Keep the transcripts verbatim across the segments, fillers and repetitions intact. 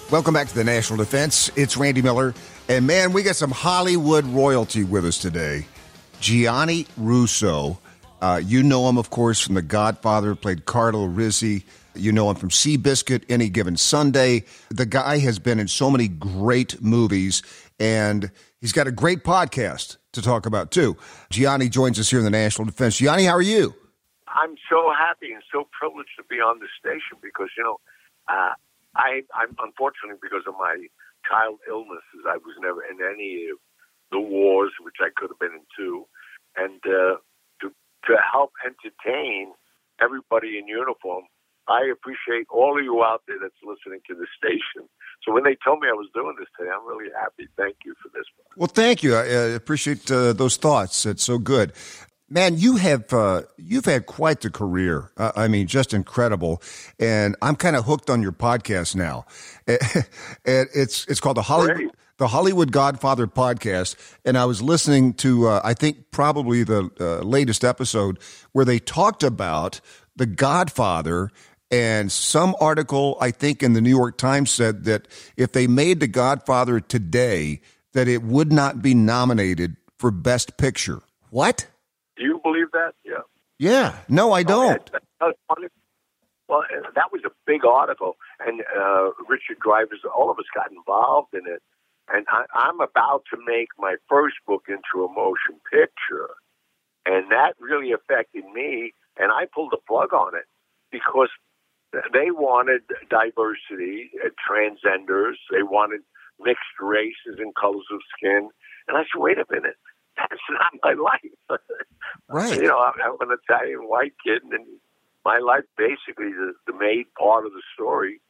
Welcome back to the National Defense. It's Randy Miller. And man, we got some Hollywood royalty with us today. Gianni Russo. Uh, you know him, of course, from The Godfather, played Carlo Rizzi. You know him from Seabiscuit, Any Given Sunday. The guy has been in so many great movies, and he's got a great podcast to talk about, too. Gianni joins us here in the National Defense. Gianni, how are you? I'm so happy and so privileged to be on the station because, you know, uh, I, I'm unfortunately, because of my child illnesses, I was never in any of the wars, which I could have been in too, and uh, to to help entertain everybody in uniform. I appreciate all of you out there that's listening to the station. So when they told me I was doing this today, I'm really happy. Thank you for this. Well, thank you. I uh, appreciate uh, those thoughts. It's so good. Man, you have uh, you've had quite the career. Uh, I mean, just incredible. And I'm kind of hooked on your podcast now. And it's it's called the Hollywood the Hollywood Godfather podcast. And I was listening to uh, I think probably the uh, latest episode where they talked about The Godfather. And some article, I think, in the New York Times said that if they made The Godfather today, that it would not be nominated for Best Picture. What? Do you believe that? Yeah. Yeah. No, I don't. Oh, yeah. Well, that was a big article, and uh, Richard Dreyfuss, all of us got involved in it. And I, I'm about to make my first book into a motion picture, and that really affected me, and I pulled the plug on it because they wanted diversity, uh, transgenders, they wanted mixed races and colors of skin. And I said, wait a minute. That's not my life. Right. You know, I'm, I'm an Italian white kid, and my life, basically, the, the main part of the story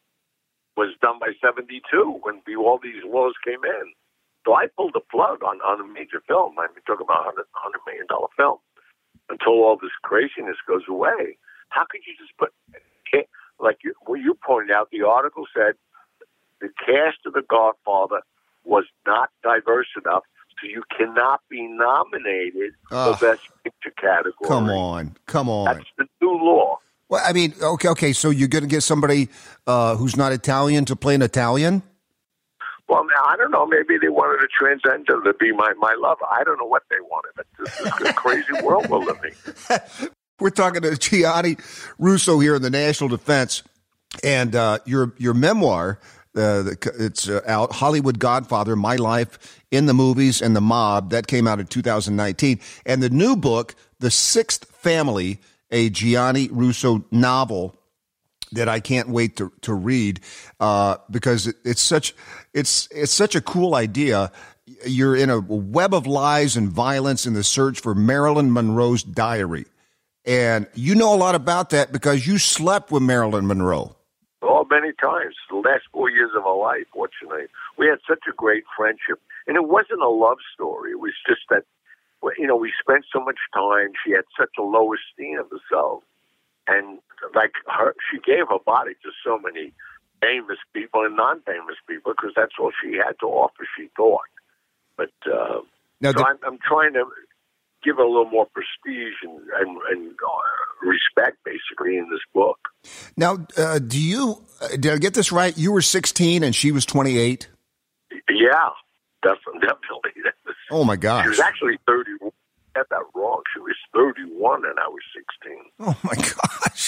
was done by seventy-two when the, all these laws came in. So I pulled the plug on, on a major film. I mean, talking about a one hundred million dollars film until all this craziness goes away. How could you just put, like you, well, you pointed out, the article said the cast of The Godfather was not diverse enough, so you cannot be nominated Ugh. for Best Picture category. Come on. Come on. That's the new law. Well, I mean, okay, okay. So you're going to get somebody uh, who's not Italian to play an Italian? Well, now, I don't know. Maybe they wanted a transgender to be my, my lover. I don't know what they wanted. But this is a crazy world we're living. We're talking to Gianni Russo here in the National Defense, and uh, your your memoir, uh, it's uh, out, Hollywood Godfather, My Life in the Movies and the Mob, that came out in two thousand nineteen. And the new book, The Sixth Family, a Gianni Russo novel that I can't wait to, to read uh, because it, it's such it's it's such a cool idea. You're in a web of lies and violence in the search for Marilyn Monroe's diary. And you know a lot about that because you slept with Marilyn Monroe. Oh, many times. The last four years of our life, fortunately. We had such a great friendship. And it wasn't a love story. It was just that, you know, we spent so much time. She had such a low esteem of herself. And, like, her, she gave her body to so many famous people and non-famous people because that's all she had to offer, she thought. But uh, now so the- I'm, I'm trying to give it a little more prestige and, and, and uh, respect, basically, in this book. Now, uh, do you, uh, did I get this right? You were sixteen and she was twenty-eight? Yeah, definitely. definitely. Oh, my gosh. She was actually thirty-one. I got that wrong. She was thirty-one and I was sixteen. Oh, my gosh.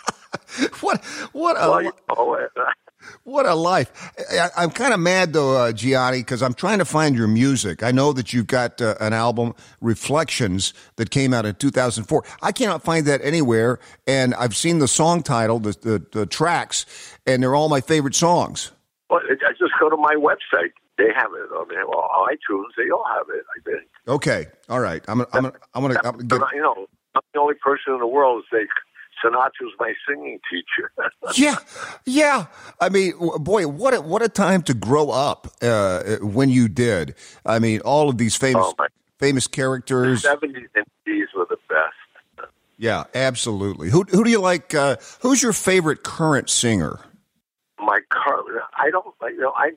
what, what a... Well, you know, uh, What a life. I, I'm kind of mad, though, uh, Gianni, because I'm trying to find your music. I know that you've got uh, an album, Reflections, that came out in two thousand four. I cannot find that anywhere, and I've seen the song title, the, the, the tracks, and they're all my favorite songs. well, I just go to my website. They have it on there. Well, iTunes, they all have it, I think. Okay. All right. I'm gonna, I'm gonna, I'm gonna, I'm gonna get... You know, I'm the only person in the world who say Sinatra's my singing teacher. Yeah, yeah. I mean, boy, what a, what a time to grow up uh, when you did. I mean, all of these famous Oh, my- famous characters. The seventies and eighties were the best. Yeah, absolutely. Who who do you like? Uh, who's your favorite current singer? My car, I don't, you know, I,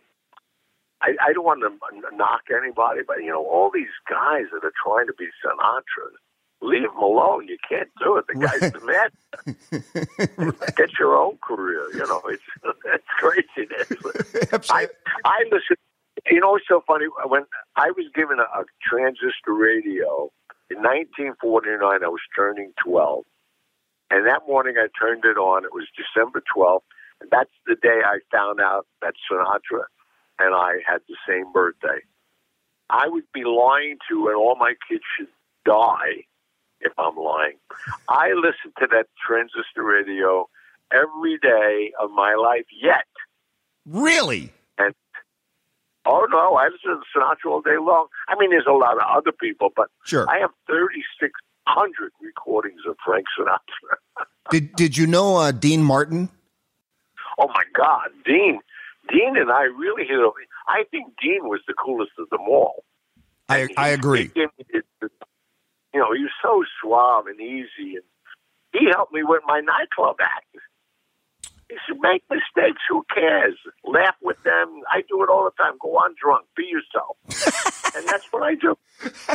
I, I don't want to knock anybody, but you know, all these guys that are trying to be Sinatra, leave him alone. You can't do it. The guy's the man. Get your own career. You know, it's it's craziness. I I listen. You know, it's so funny. When I was given a, a transistor radio in nineteen forty-nine, I was turning twelve, and that morning I turned it on. It was December twelfth, and that's the day I found out that Sinatra and I had the same birthday. I would be lying to, and all my kids should die if I'm lying. I listened to that transistor radio every day of my life yet. Really? And oh, no, I listen to Sinatra all day long. I mean, there's a lot of other people, but sure. I have thirty-six hundred recordings of Frank Sinatra. did Did you know uh, Dean Martin? Oh, my God. Dean. Dean and I really hit over. I think Dean was the coolest of them all. I, I agree. He, he, you know, he was so suave and easy, and he helped me with my nightclub act. He said, make mistakes, who cares? Laugh with them. I do it all the time. Go on drunk. Be yourself. And that's what I do.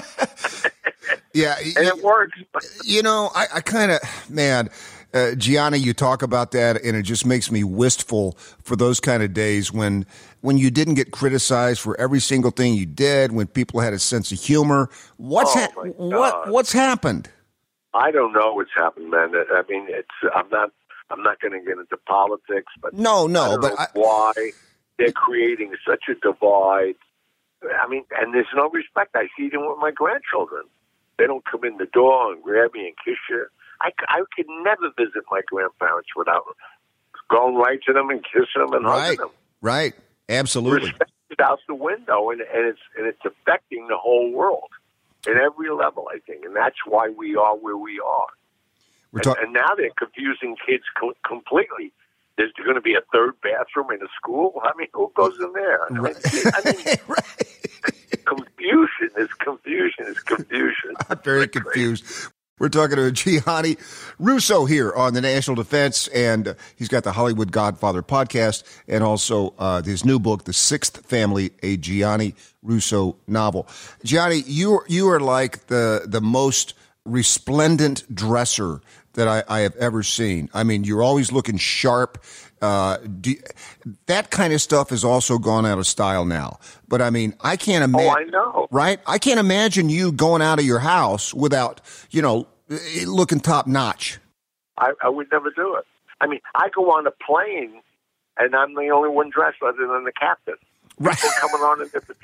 Yeah. And it works. You know, I, I kind of, man, uh, Gianni, you talk about that, and it just makes me wistful for those kind of days when when you didn't get criticized for every single thing you did, when people had a sense of humor. What's oh ha- my what God. What's happened? I don't know what's happened, man. I mean, it's I'm not I'm not going to get into politics, but no, no, I don't but know I, why they're creating such a divide. I mean, and there's no respect. I see them with my grandchildren. They don't come in the door and grab me and kiss you. I, I could never visit my grandparents without going right to them and kissing them and right, hugging them. Right, absolutely. Respect is out the window, and, and it's and it's affecting the whole world at every level, I think, and that's why we are where we are. We're and, talk- and now they're confusing kids co- completely. There's going to be a third bathroom in a school. I mean, who goes in there? I mean, Right. I mean, right. confusion is confusion is confusion. I'm very confused. We're talking to Gianni Russo here on the National Defense, and uh, he's got the Hollywood Godfather podcast and also uh, his new book, The Sixth Family, a Gianni Russo novel. Gianni, you you are like the the most resplendent dresser that I, I have ever seen. I mean, you're always looking sharp. Uh, do, that kind of stuff has also gone out of style now. But I mean, I can't imagine. Oh, I know. Right? I can't imagine you going out of your house without, you know, looking top notch. I, I would never do it. I mean, I go on a plane, and I'm the only one dressed other than the captain. Right. People coming on in different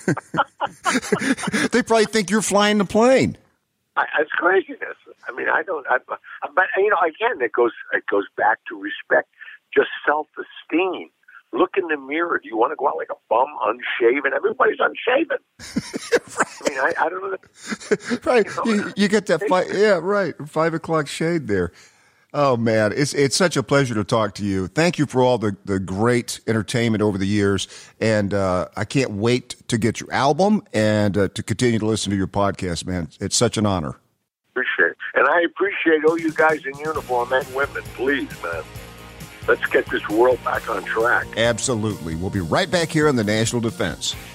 jobs. They probably think you're flying the plane. I, it's craziness. I mean, I don't. I, but you know, again, it goes it goes back to respect, just self-esteem. Look in the mirror. Do you want to go out like a bum, unshaven? Everybody's unshaven. Right. I mean, I, I don't know. Right. You know, You, you get that five, yeah, right. Five o'clock shade there. Oh man, it's it's such a pleasure to talk to you. Thank you for all the, the great entertainment over the years, and uh, I can't wait to get your album and uh, to continue to listen to your podcast, man. It's such an honor. Appreciate it, and I appreciate all you guys in uniform, men and women. Please, man, let's get this world back on track. Absolutely. We'll be right back here on the National Defense.